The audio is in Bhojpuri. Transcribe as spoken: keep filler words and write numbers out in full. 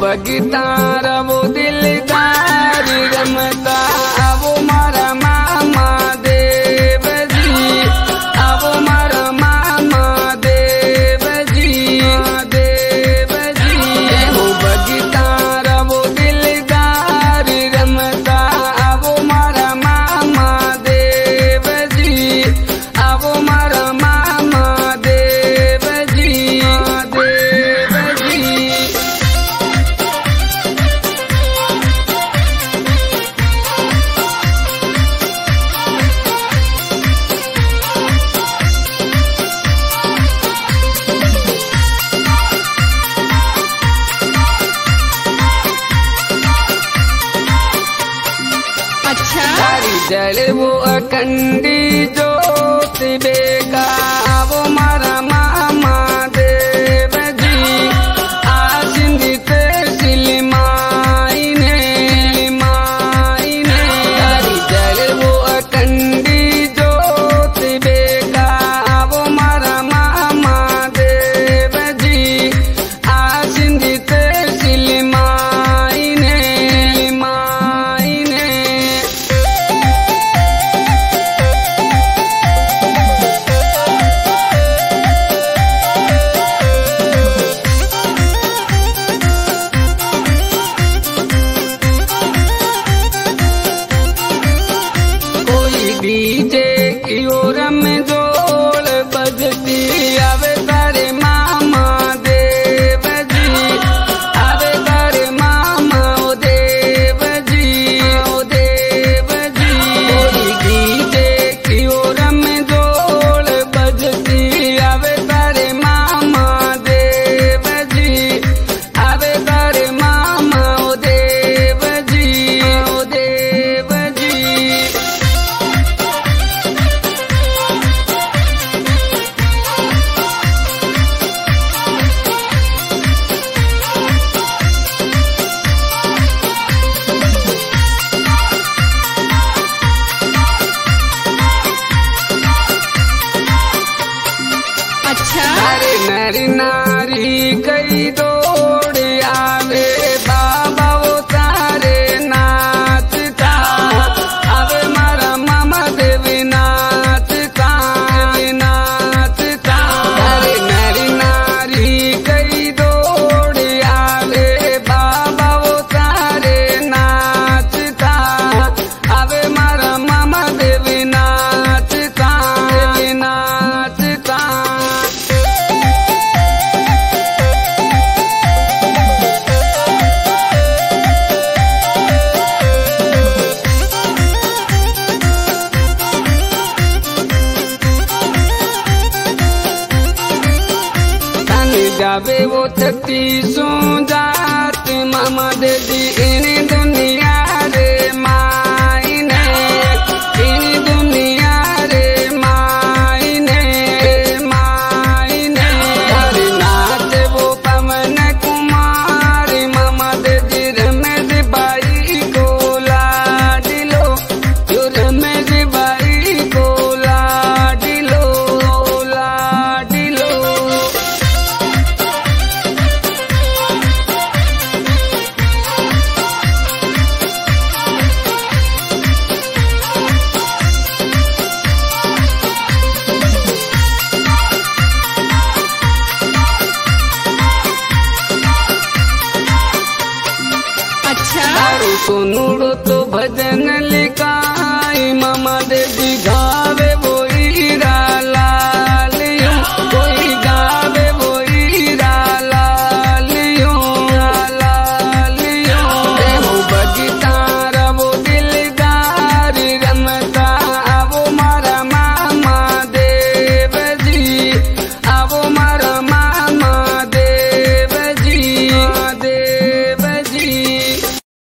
बगीता रवो दिलदार रमता वो मारा मामा देव जी, वो मारा मामा देव जी, देव जी। वो बगीता रवो दिलदार रमता वो मारा मामा देव जी, वो मारा मामा देव जी, देव जी। जल वो अखंडी ज्योत बेगा वो मारा मामा देव जी, आसिंदित सिलमाई ने माई ने। जल वो अखंडी ज्योत बेगा वो मारा मामा देव जी, आसिंदित सिलमाई ने माई ने। डीजे की ओर में जोड़ बजती आवे तारे मामा देव जी, आवे तारे मामा ओ देव जी, ओ देव जी। डीजे की ओर में जोड़ बजती आवे तारे मामा देव जी, आवे तारे मामा ओ देव जी, ओ देव जी। अरे नरी नारी कई दौड़ आवे बाबा वो तारे नाचता, आवे मारा मामा देवी नाचता नाचता। अरे नरी नारी कई दौड़ आवे बाबा वो तारे नाचता, आवे मारा मामा देवी नाचता देवी नाचता। जावे वो छत्ती सो जात मामा देवी इन दुनिया रे माई ने, इन दुनिया रे माई ने माई ने। अरे नाच वो पवन कुमार मामा देवी रमेश बाई को लाडिलो, जो रमेश बाई को लाडिलो लाडिलो। सुनो तो भजन लिखा